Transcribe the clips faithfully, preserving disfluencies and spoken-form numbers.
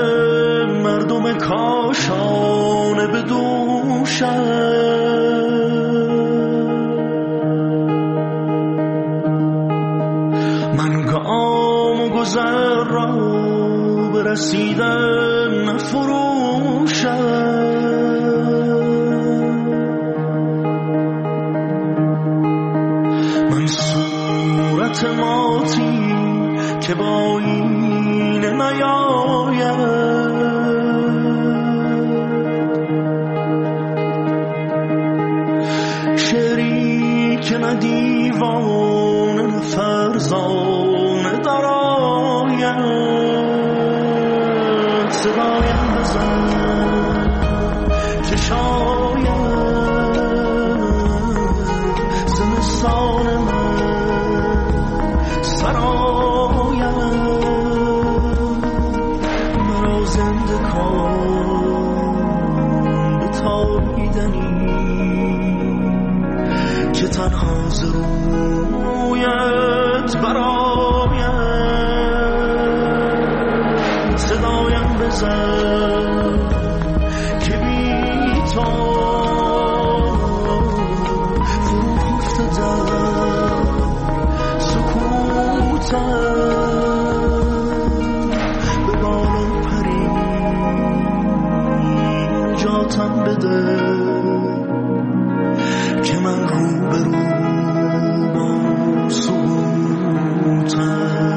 مردم کاشانه به دوشم، من گام و گذر را برسیدن نفروشم. من صورت ماتی که با این نیاید، شعری که نه دیوان نه فرزانه دراید، صدایم بزن که شاید زمستان من سراید، مرا زنده کن به تابیدنی که تنها ز رویت براید، صدایم بزن که بی تو فرو خفته در سکوتم، به بالا پری نجاتم بده که من رو به رو با سکوتم.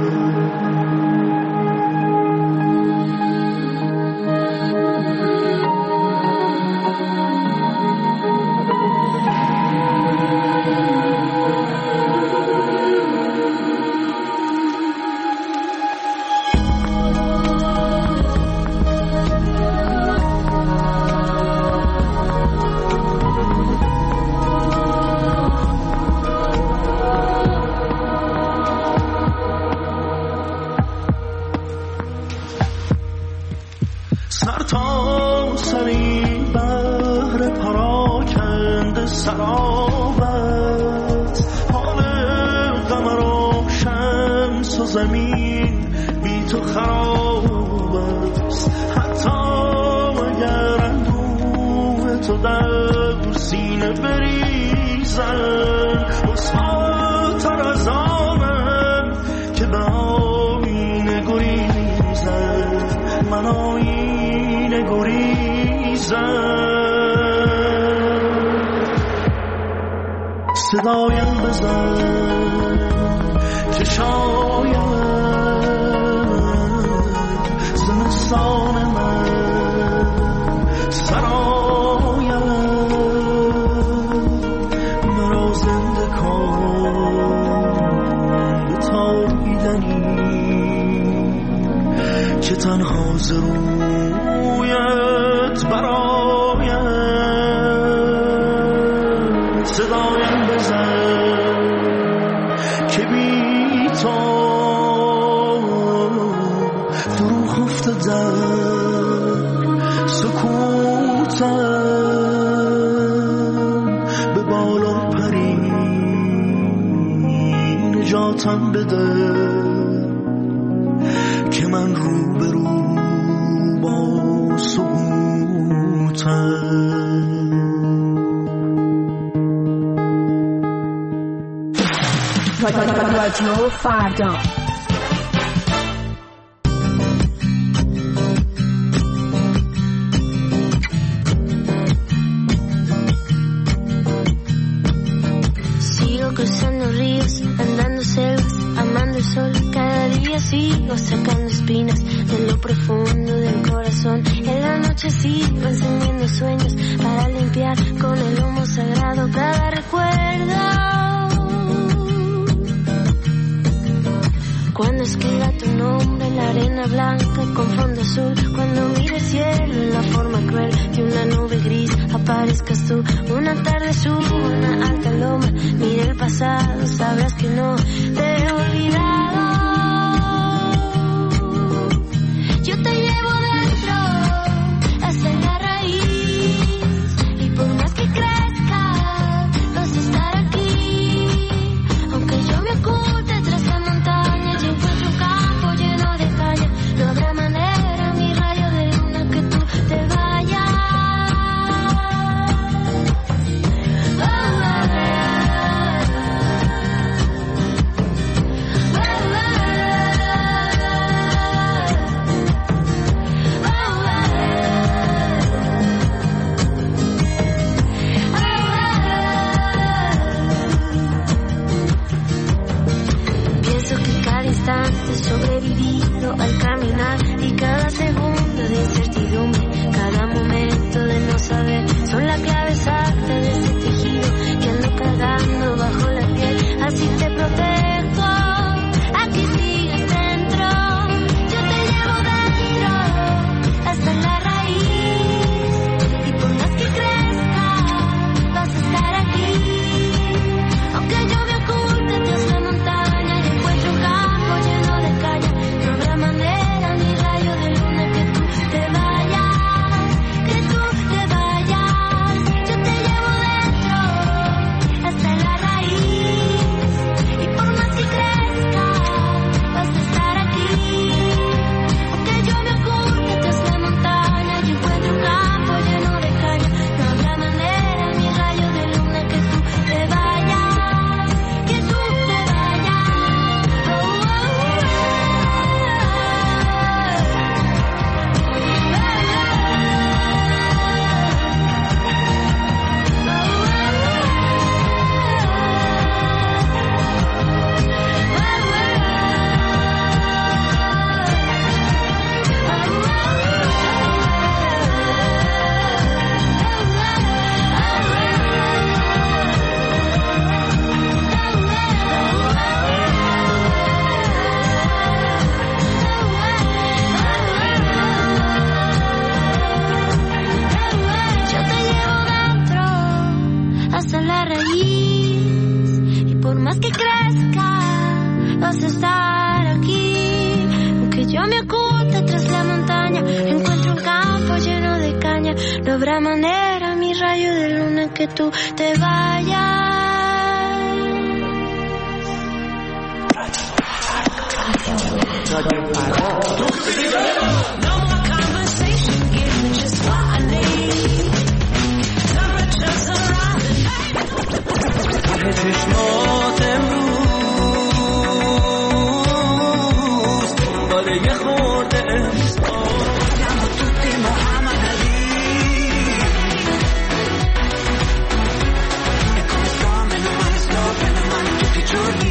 سر تا سری بحر پراکنده سرابت، حال قمر و شمس و زمین بی تو خراب است، حتی اگر اندوه تو در سینه بریزن، رسواتر از آنم که به آینه گریزن، من آینه گریزن، صدایم بزن که شاید زمستان من سراید، مرا زنده کن به تابیدنی که تنها ز رویت براید، صدایم بزن که بی تو فرو خفته در سکوتم، به بالا پری نجاتم بده که من رو به رو با سکوتم. رادیو فردا sigo cruzando ríos, andando selvas, amando el sol, cada día sigo sacando espinas de lo profundo del corazón. En la noche sigo encendiendo sueños para limpiar con el humo sagrado cada recuerdo. Cuando escriba tu nombre en la arena blanca con fondo azul, cuando mire el cielo en la forma cruel de una nube gris, aparezcas tú. Una tarde subo una alta loma, mire el pasado, sabrás que no te he olvidado. Yo te llevo dentro, esa es la raíz, y por más que crezca, vas a estar aquí. Aunque yo me oculte tras la montaña, yo encuentro un campo lleno de caña, no habrá manera, mi No habrá manera, mi rayo de luna, que tú te vayas. No more conversation, give me just what I need. Temperatures are rising. چشمات امروز دنباله یه خورده siamo tutti Muhammad Ali e come sto meno male sto meno male tutti i giorni.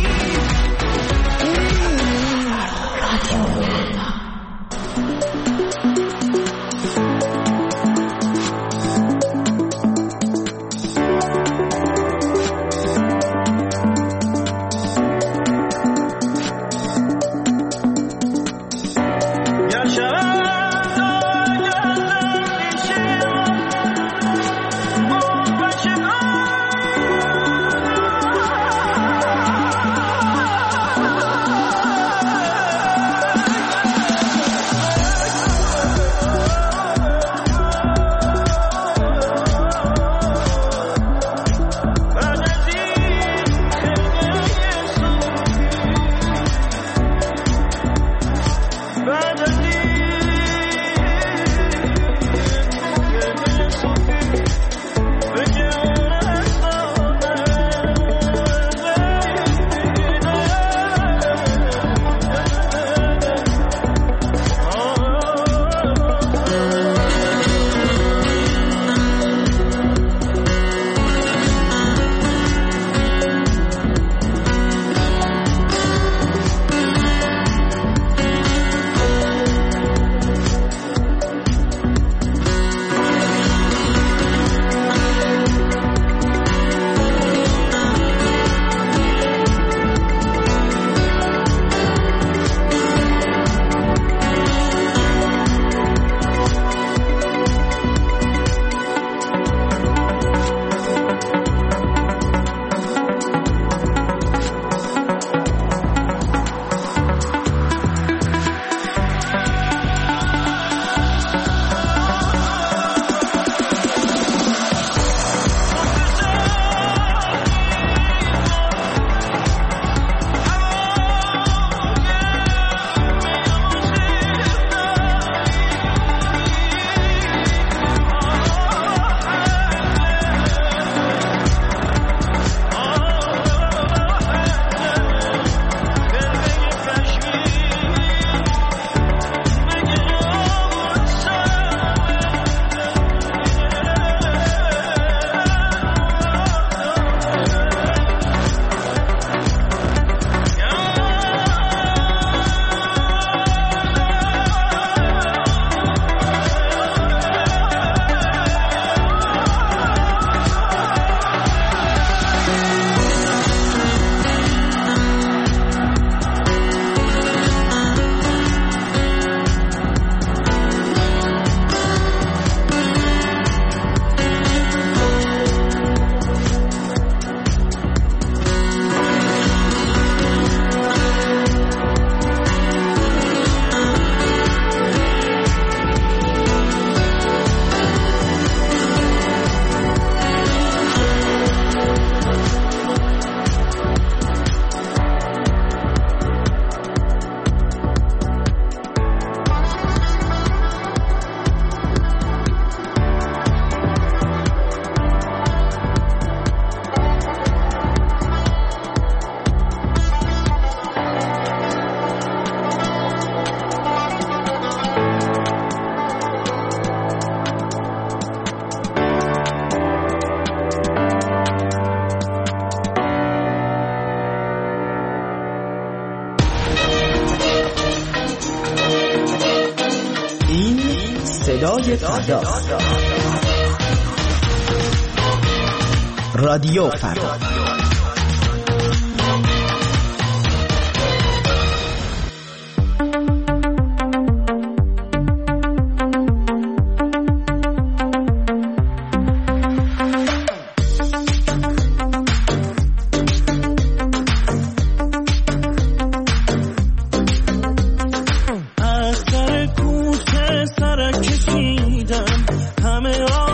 صدای فردا، رادیو فردا. از سر کوچه سرک کشیدم، همه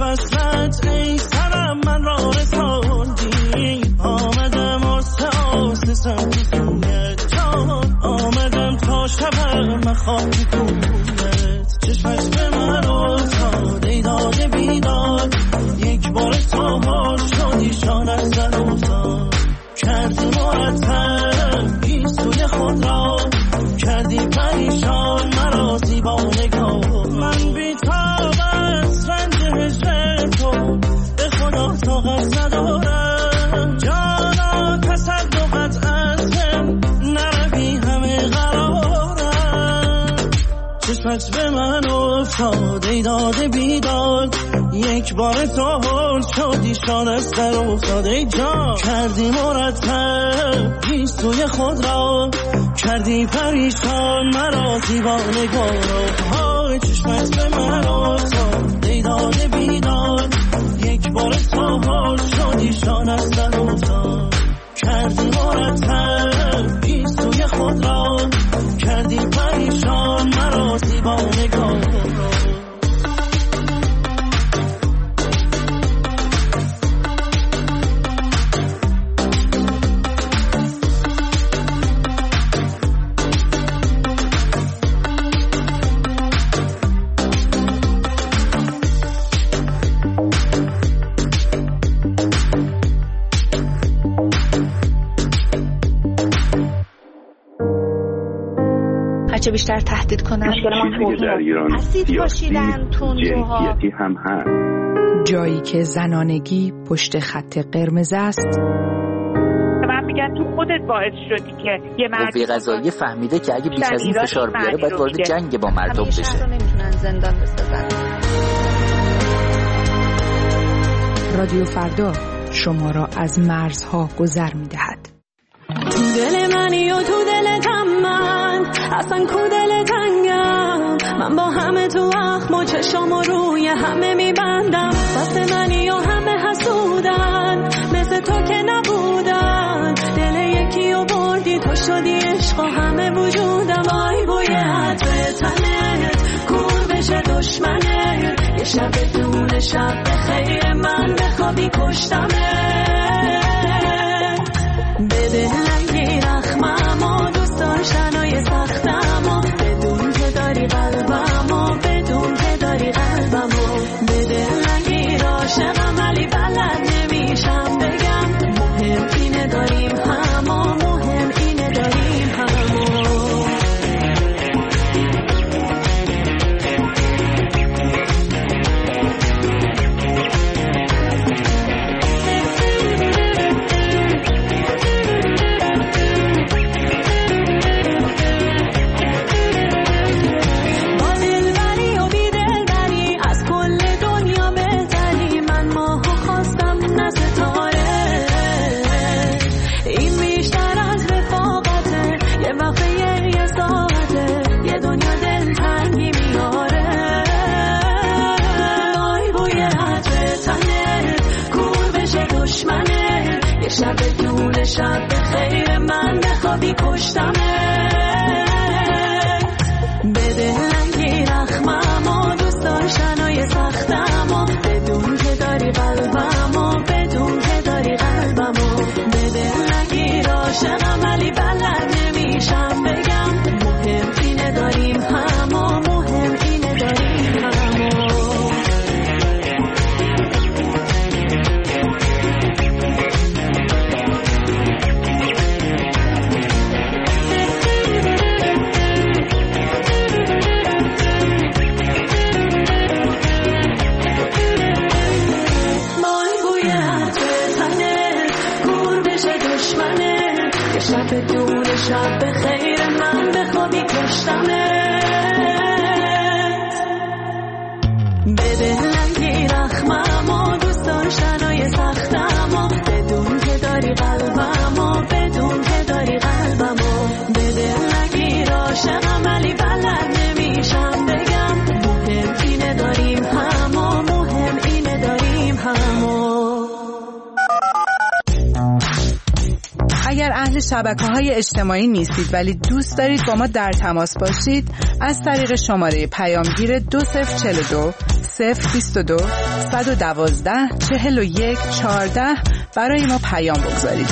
وصلت ای سرم من را رساندی، آمدم آسته آسته سمت خونت جان، آمدم تا شبم مخواهی کنت، چشمش به من افتاد ای داده بیداد، یک بار تا حال شدی شانت زد افتاد، کردی مرتب گیسوی خود را، کردی پریشان مرا زیبا نگاه، من بی تاب از رنج هجر تو به خدا طاقت ندارم، جانا تصدقت از هم نروی همه قرارم، چشمت به من افتاد ای داده بیداد، یک بار تا حال شدی شانت سر افتاد ای جان، کردی مرتب گیسوی خود را، کردی پریشان مرا زیبا نگاه را، های چشمت به من افتاد ای داده بیداد، یک بار تا حال شدی شانت سر افتاد، کردی مرتب گیسوی خود را، کردی پریشان مرا زیبا نگاه را. چه بیشتر تهدید کنن چیزی در ایران اسید پاشیدن تندروها هم هست. جایی که زنانگی پشت خط قرمز است. من میگم تو خودت باعث شدی که یه مردی قضایی فهمیده که اگه بیش از این فشار بیاره باید وارد جنگ با مردم بشه. شهر رو نمیتونن زندان بسازن. رادیو فردا شما را از مرزها گذر میدهد. تو دل منی و تو دلتم من، اصلا کو دل تنگم، من با همه تو اخم و چشام و روی همه میبندم، دست منی و همه حسودن مثل تو که نبودن، دل یکی و بردی تو شدی عشق و همه وجودم، آی بوی عطر تنت کور بشه دشمنت، یه شب دون شب بخیر من بخوابی کشتمت، بده لنگی رخمم و دوست داشتنای سختم و بدون که داری قلبم و بدون که داری قلبم و بده لنگی راشقم ولی بلد نمیشم بگم، مهم اینه داریم هم و مهم اینه داریم هم و شب دون شب بخیر من بخوابی کشتمت، بده لنگی رخمم و دوست داشتنای سختم و بدون که داری قلبم و بدون که داری قلبم و بده لنگی راشقم ولی بلد نمیشم بگم، مهم اینه داریم هم و مهم اینه داریم هم و شب دون شب بخیر من بخوابی کشتمت، بده لنگی رخمم و دوست داشتنای سختم و بدون که داری قلبم و بدون که داری قلبم و بده لنگی راشقم ولی بلد نمیشم بگم، مهم اینه داریم هم و مهم اینه داریم هم و اگر اهل شبکه‌های اجتماعی نیستید ولی دوست دارید با ما در تماس باشید، از طریق شماره پیامگیر دو صفر چهار دو صفر بیست و دو صد و دوازده چهل و یک چهارده برای ما پیام بگذارید.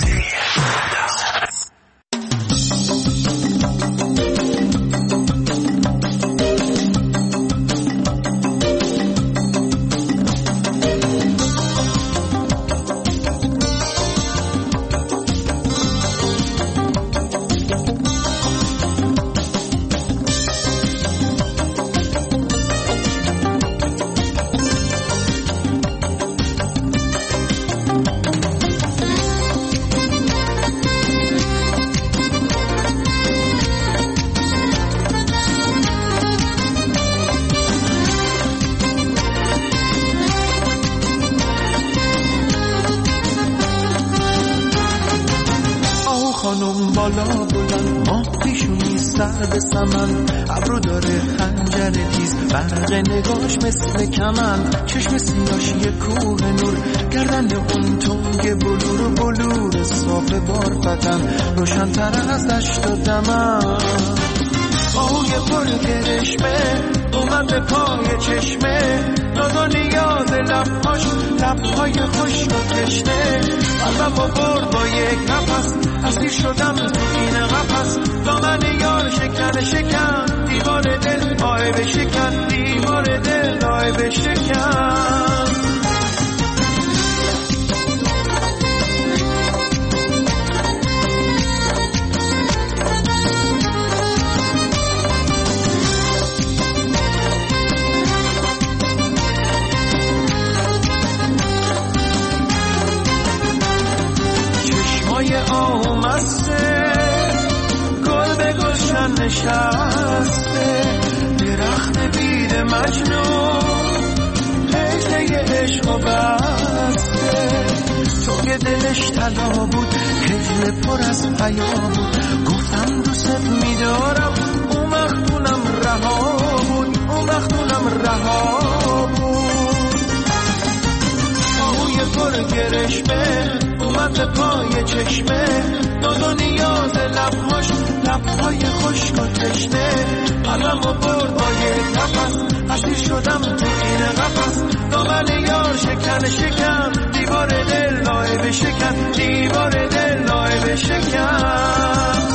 خانم بالا بلند ماه پیشونی سر به سمن ابرو داره خنجر تیز برق نگاش مثل کمند چشم سیاش یه کوه نور گردن اون تنگ بلور و بلور صاف بارفتن روشن تر از دشت و دمن آهوی پر کرشمه اومد به پای چشمه ناز و نیاز لبهاش لبهای خشک و تشنه قلبم با برد با یک نفس اسیر شدم تو این قفس دامن یار شکن شکن دیوار دل آه بشکن دیوار دل آه بشکن آمسته گل به گلشن نشسته درخت بید مجنون هجله عشق و بسته توی دلش طلا بود هجله پر از حیا بود گفتم دوست میدارم اون وقتونم رها بود اون وقتونم رها بود آهوی پر گرشمه اومد به پای چشمه ناز و نیاز لبهاش لبهای خشک و تشنه قلم و برد با یک نفس اسیر شدم تو این قفس دامن یار شکن شکن دیوار دل لایه بشکن دیوار دل لایه بشکن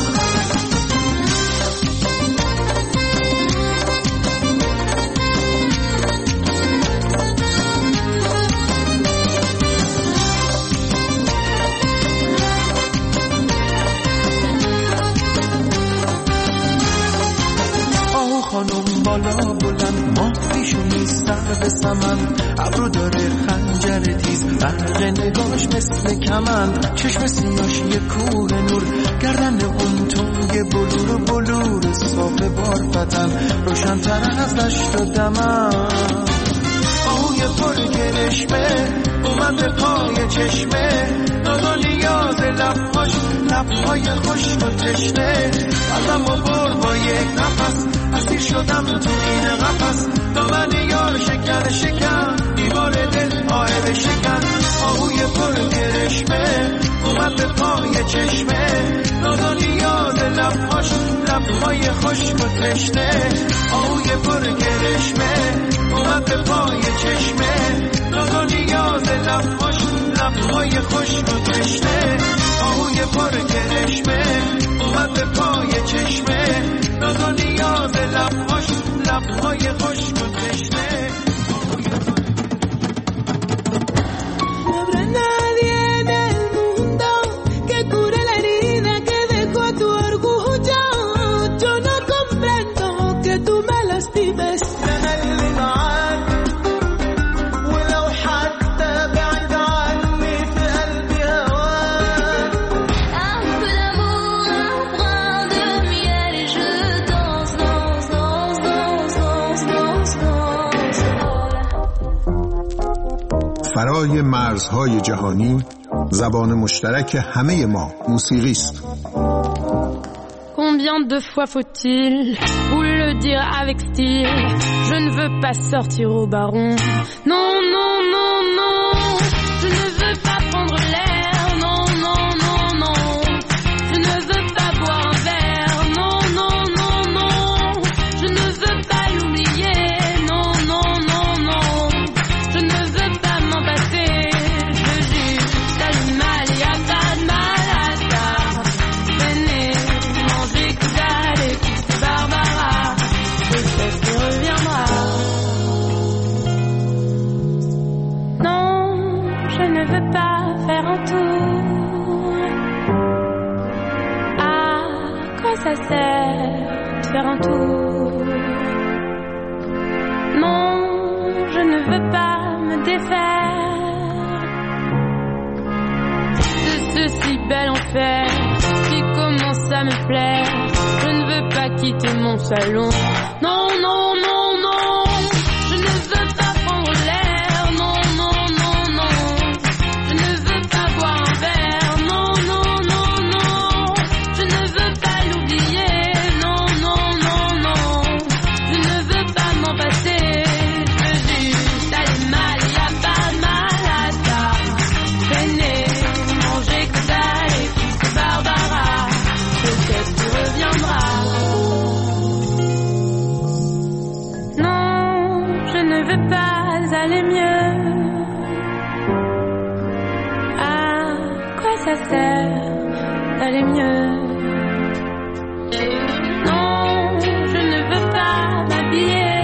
خانم بالا بلند ماه پیشونی سر به سمن ابرو داره خنجر تیز برق نگاش مثل کمند چشم سیاش یه کوه نور گردن اون تنگ بلور و بلور صاف بارفتن روشن تر از دشت و دمن آهوی پر گرشمه اومد به پای چشمه ناز و نیاز لبهاش لبهای خشک و تشنه قلبم و برد با یک نفس اسیر شدم تو این قفس دامن یار شکن شکن دیوار دل آه بشکن آهوی پر گرشمه اومد به پای چشمه ناز و نیاز لبهاش لبهای خشک و تشنه آهوی پر گرشمه اومد به پای چشمه ناز و نیاز لبهاش لبهای خشک و تشنه آهوی پر گرشمه اومد به پای چشمه ناز و نیاز لبهاش لبهای خشک و تشنه فرای مرزهای جهانی زبان مشترک همه ما موسیقی است. Combien de fois faut-il vous le dire avec style? Je ne veux pas sortir au baron. Non, non, non, non. Je ne veux pas prendre l'air. Non, non, non, non. Je ne veux pas boire un verre. Non, non, non, non. Je ne veux pas l'oublier. Non, non, non, ça sert de faire un tour? Non, je ne veux pas me défaire de ce si bel enfer qui commence à me plaire. Je ne veux pas quitter mon salon. Non, non, non, non, je ne veux pas prendre l'air. Non, non, non, non, je ne veux pas boire un verre. Non, non, non, non, je ne veux pas l'oublier. Non, non, non, non, je ne veux pas m'en passer. Je veux juste aller mal, y a pas mal à ça. Traîner, manger que dalle et puis c'est Barbara. Peut-être tu reviendras. Non, je ne veux pas aller mieux. À quoi ça sert d'aller mieux? Non, je ne veux pas m'habiller,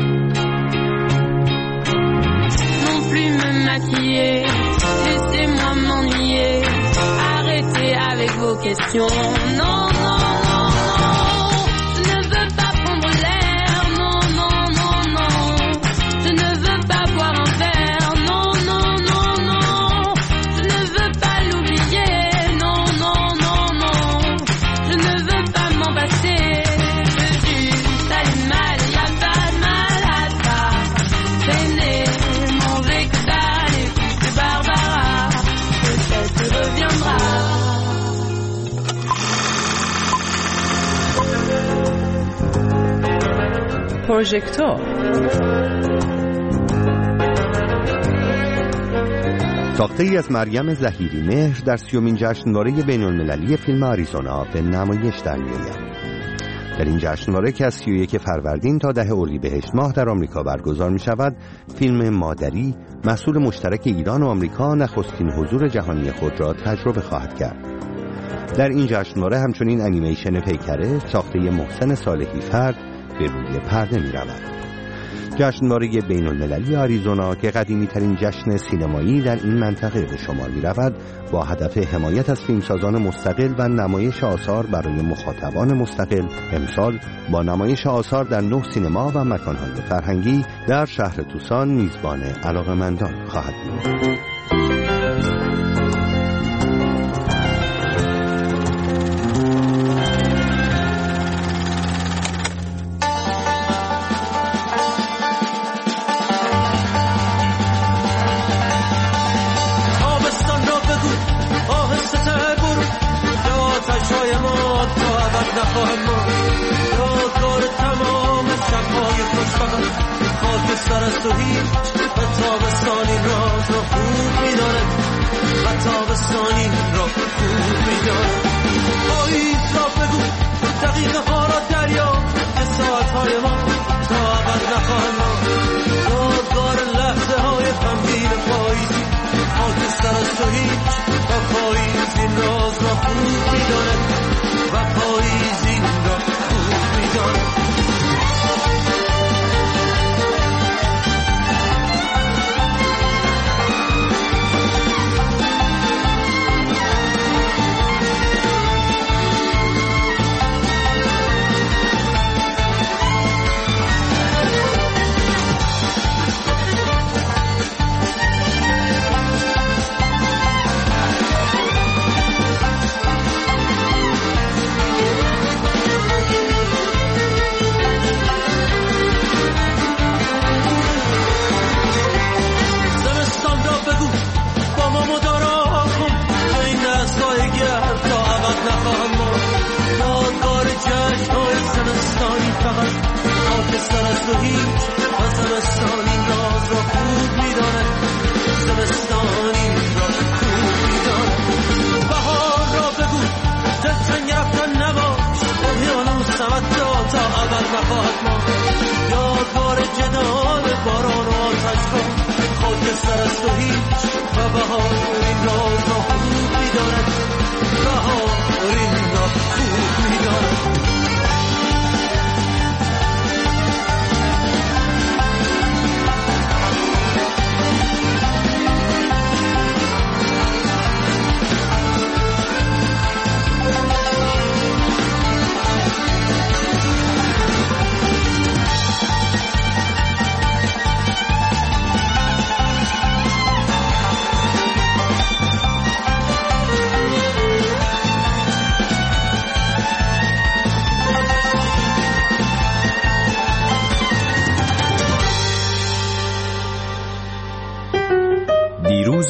non plus me maquiller. Laissez-moi m'ennuyer, arrêtez avec vos questions. Non, non, non, non, je ne veux pas prendre l'air. Non, non, non, non, je ne veux pas boire un verre. Non, non, non, non, je ne veux pas l'oublier. Non, non, non, non, je ne veux pas m'en passer. Je veux juste aller mal, y a pas de mal à ça. Traîner, manger que dalle et puis c'est Barbara. Peut-être tu reviendras. پروژکتور ساخته ای از مریم ظهیری مهر در سیومین جشنواره بین‌المللی فیلم آریزونا به نمایش در می‌آید. در این جشنواره که از سی و یک فروردین تا ده اردیبهشت ماه در آمریکا برگزار می‌شود، فیلم مادری محصول مشترک ایران و آمریکا نخستین حضور جهانی خود را تجربه خواهد کرد. در این جشنواره همچنین انیمیشن پیکره ساخته محسن صالحی فرد به روی پرده می‌رود. جشنواره بین‌المللی آریزونا که قدیمی‌ترین جشن سینمایی در این منطقه به شمار می‌رود، با هدف حمایت از فیلمسازان مستقل و نمایش آثار برای مخاطبان مستقل، امسال با نمایش آثار در نه سینما و مکان‌های فرهنگی در شهر توسان میزبان علاقه‌مندان خواهد بود. خاکستر است و هیچ و تابستانی راز را خوب می‌داند و تابستانی را خوب می‌داند. پاییز را بگو دقیقه ها را دریا که ساعت‌های ما تا ابد نخواهند ماند. یادگار لحظه های غمگین پاییزی خاکستر است و هیچ و پاییز این راز را خوب می‌داند و پاییز این را خوب می‌داند. خاکستر است و هیچ و زمستان این راز را خوب می‌داند. زمستان این را خوب می‌داند. بهار را بگو دلتنگ رفتن نباش، اقیانوس سمت را تا ابد نخواهد ماند. یادگار جدال باران و آتش را خاکستر است و هیچ و بهار این راز را خوب می‌داند. بهار این را خوب می‌داند.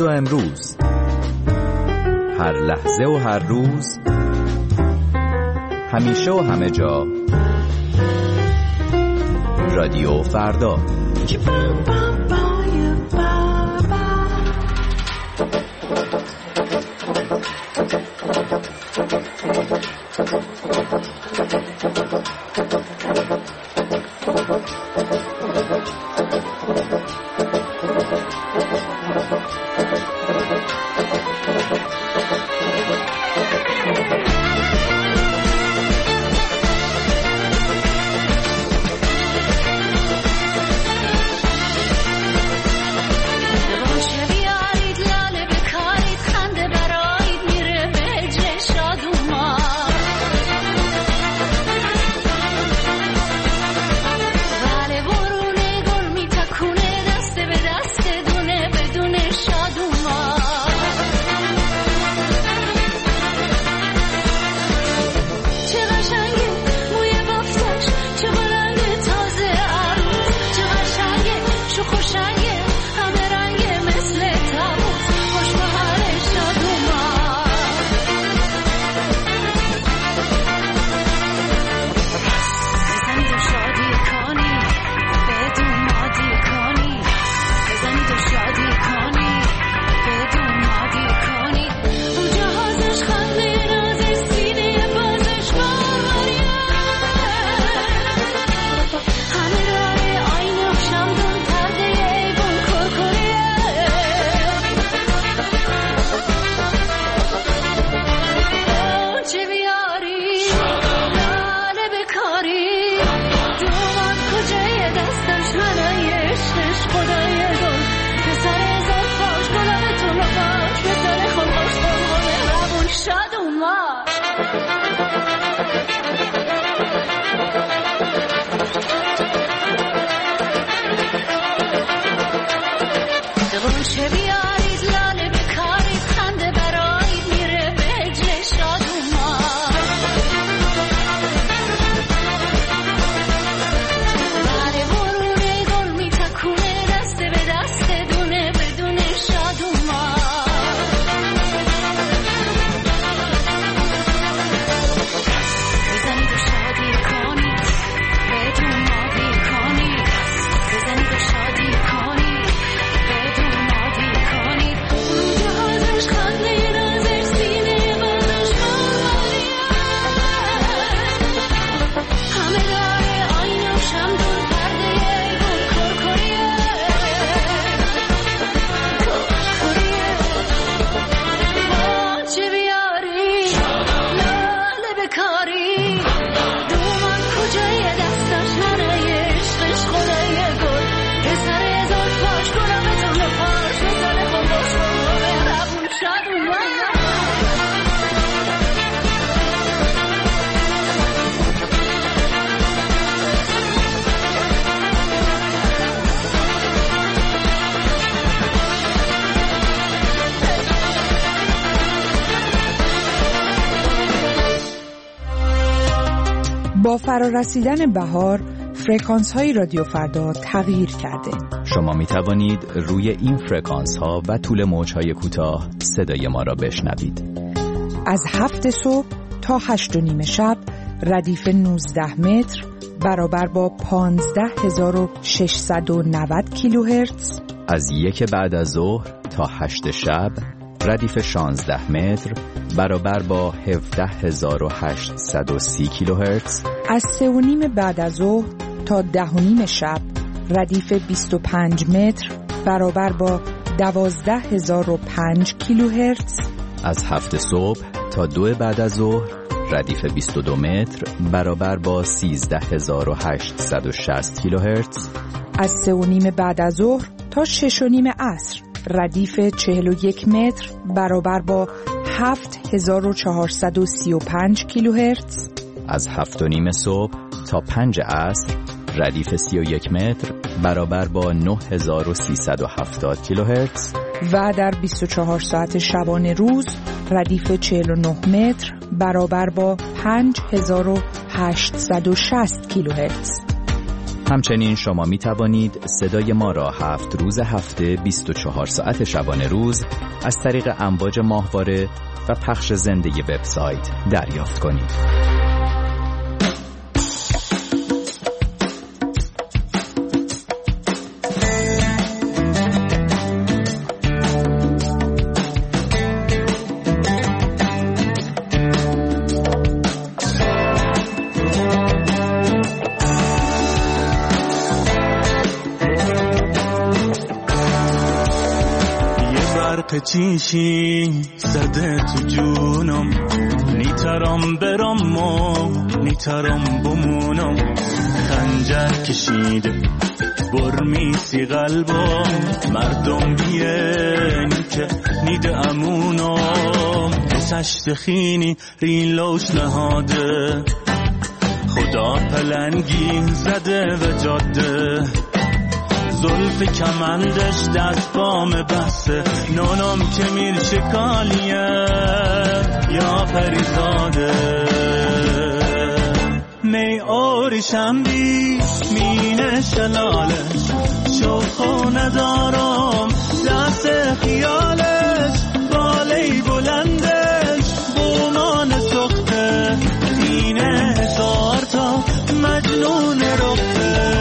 و امروز، هر لحظه و هر روز، همیشه و همه جا. رادیو فردا. با فرارسیدن بهار، فرکانس های رادیو فردا تغییر کرده. شما می توانید روی این فرکانس ها و طول موج های کوتاه صدای ما را بشنوید. از هفت صبح تا هشت و نیم شب ردیف نوزده متر برابر با پانزده هزار و ششصد و نود کیلوهرتز. از یک بعد از ظهر تا هشت شب ردیف شانزده متر برابر با هفده هزار و هشتصد و سی کیلوهرتز. از سه و نیم بعد از ظهر تا ده و نیم شب ردیف بیست و پنج متر برابر با دوازده هزار و پنج کیلوهرتز. از هفت صبح تا دو بعد از ظهر ردیف بیست و دو متر برابر با سیزده هزار و هشتصد و شصت کیلوهرتز. از سه و نیم بعد از ظهر تا شش و نیم عصر ردیف چهل و یک متر برابر با هفت هزار و چهارصد و سی و پنج کیلوهرتز. از هفت و نیم صبح تا پنج عصر ردیف سی و یک متر برابر با نه هزار و سیصد و هفتاد کیلوهرتز. و در بیست و چهار ساعت شبانه روز ردیف چهل و نه متر برابر با پنج هزار و هشتصد و شصت کیلوهرتز. همچنین شما می توانید صدای ما را هفت روز هفته بیست و چهار ساعت شبانه روز از طریق امواج ماهواره و پخش زنده وبسایت دریافت کنید. چیشی زده تو جونم، نیترم برم و نیترم بمونم، خنجر کشیده برمیسی قلبم، مردم بیین که نیده امونم، سشت خینی ریلوش نهاده، خدا پلنگی زده و جاده، زلف کمندش دست بام بسته، نونم که میر شکالیه یا پریزاده، می آریشم بی مینه شلالش، شوخو ندارم دست خیالش، بالی بلندش بومان سخته، اینه هزار تا مجنون رخته.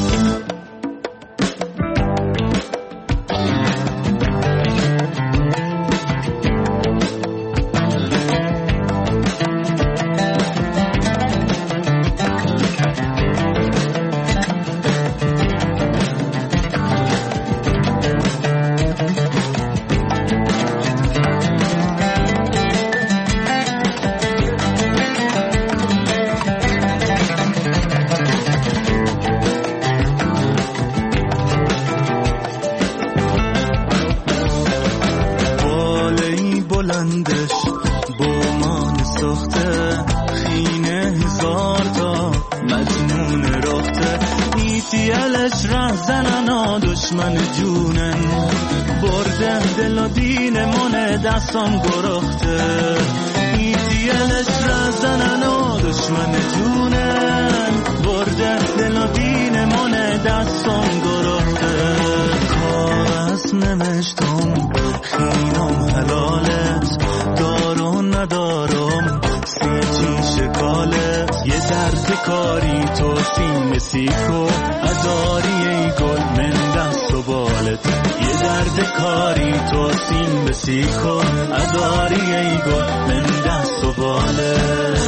دشمن جونن برده دل و دین من دستم گرخته، ایدیالش رزنن و دشمن جونن برده دل و دین من دستم گرخته، کاغذ نمشتم خینم حلالت، دارم ندارم سیچی شکالت، یه درد کاری تو سیم سیکو اداری ای گل من دست و بالت، یه درد کاری تو سیم بسیکو اداری ای گل من دست و بالت.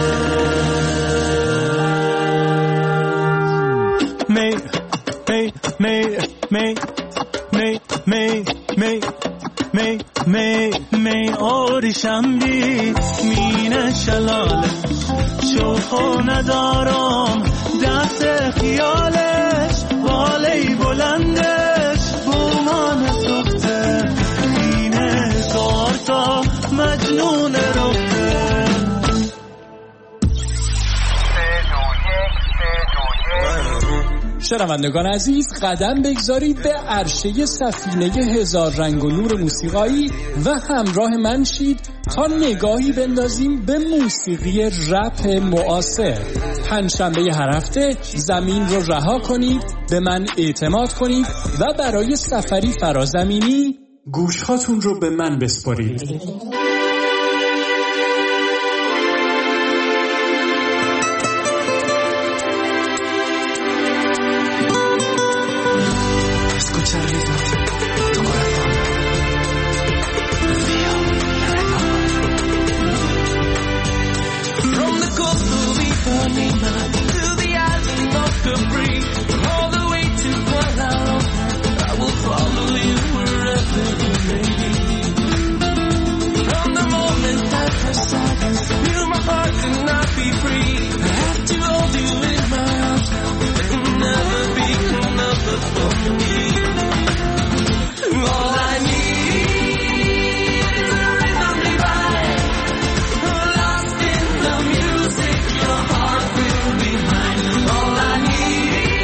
می می می می می می می می می می آریشم بی مینه شلاله، شوخو ندارم دست خیالش، بالی بلندش بومان سخته، اینه هزار تا مجنون رفته. شنوندگان عزیز، قدم بگذارید به عرشه سفینه هزار رنگ و نور موسیقایی و همراه من شید تا نگاهی بندازیم به موسیقی رپ معاصر. پنجشنبه هر هفته زمین رو رها کنید، به من اعتماد کنید و برای سفری فرازمینی گوشهاتون رو به من بسپارید. All I need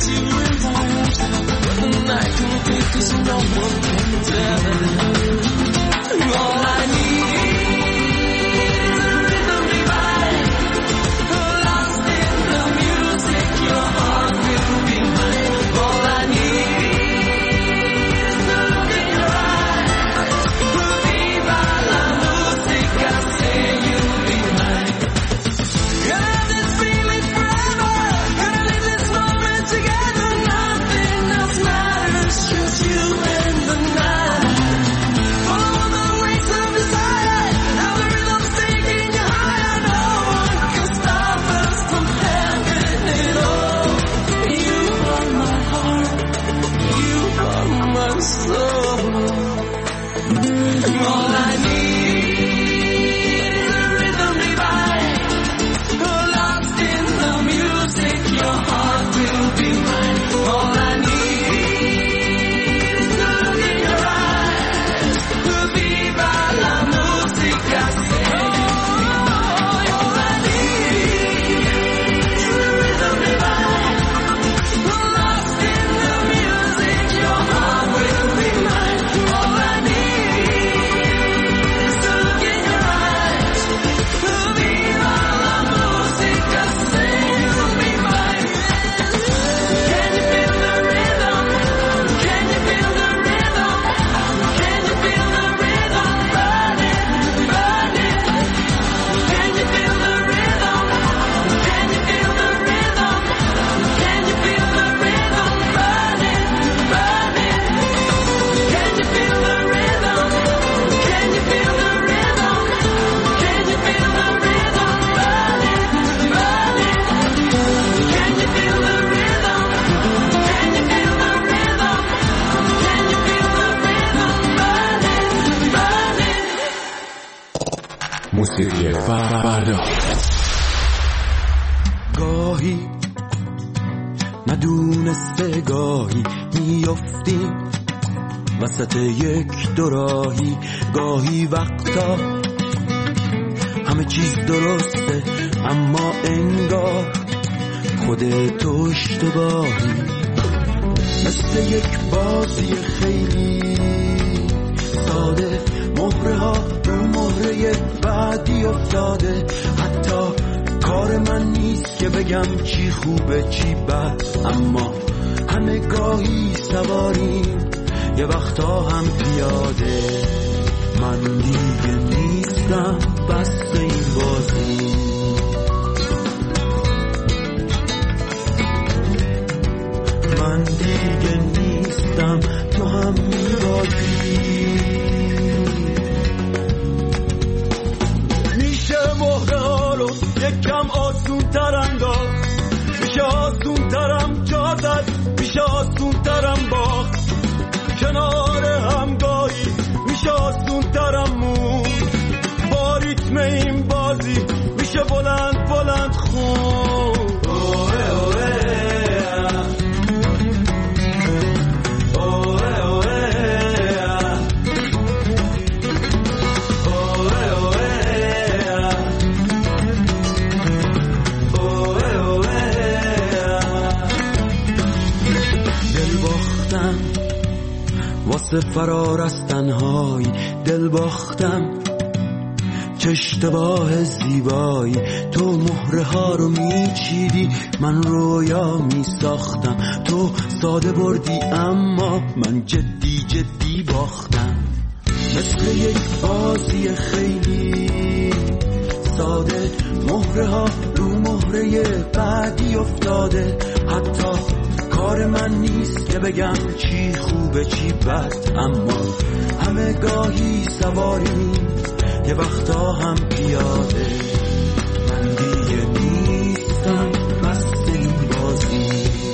you in my arms, but the night will be 'cause no one can tell. All I need is a rhythm divine, lost in the music, your heart will be mine. All I need is the look in your eyes, viva la musica, say you'll be mine. Gonna have this feeling forever, gonna live this moment together, nothing else matters, just you and the night. Follow the waves of desire, now the rhythm's taking you higher, no one can stop us from having it all. You are my heart, you are my soul. All I need is a rhythm divine, lost in the music, your heart will be mine. All I need is the look in your eyes, viva la musica, say all I need is a rhythm divine, lost in the music, your heart will be mine. All I need is the look in your eyes, viva la musica, say you'll be mine. Can you feel the rhythm? Can you feel the rhythm? Can you feel the rhythm burning, burning? Can you feel the rhythm? Can you feel the rhythm? Can you feel the rhythm burning, burning? Can you feel the rhythm? Can you feel the rhythm? Can you feel the rhythm burning, burning? Can you feel the rhythm? Can you feel the rhythm? Can you feel the rhythm burning, burning? موسیقی فردا. گاهی ندونسته گاهی میافتیم وسط یک دوراهی، گاهی وقتا همه چیز درسته اما انگار خودت اشتباهی، مثل یک بازی خیلی ساده، مهره ها رو مهره بعدی افتاده، حتی کار من نیست که بگم چی خوبه چی بد، اما همه گاهی سواریم یه وقتا هم پیاده. من دیگه نیستم بس این بازی، من دیگه نیستم تو هم میبازی. میشه مهره ها رو یکم آسون تر انداخت، میشه آسون ترم جا زد، میشه آسون ترم باخت، کنار همگاهی میشه آسون ترم موند، با ریتم این بازی میشه بلند بلند خون. اوه اوه واسه فرار از تنهایی، دل باختم چه اشتباه زیبایی، تو مهره ها رو میچیدی من رویا میساختم، تو ساده بردی اما من جدی جدی باختم، مثل یک بازی خیلی ساده، مهره ها رو مهره بعدی افتاده، حتی کار من نیست که بگم چی خوبه چی بد، اما همه گاهی سواریم یه وقتا هم پیاده. من دیگه نیستم مست این بازی،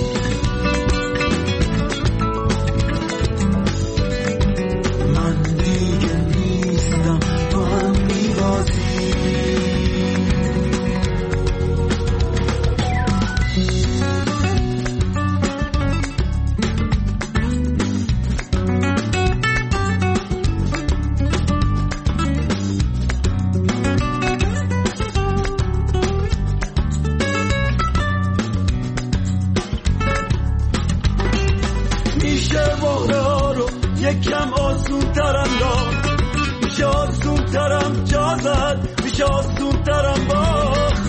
من دیگه نیستم تو هم میبازی. یکم آسون ترم داد، میشه آسون ترم جا زد، میشه آسون ترم باخت.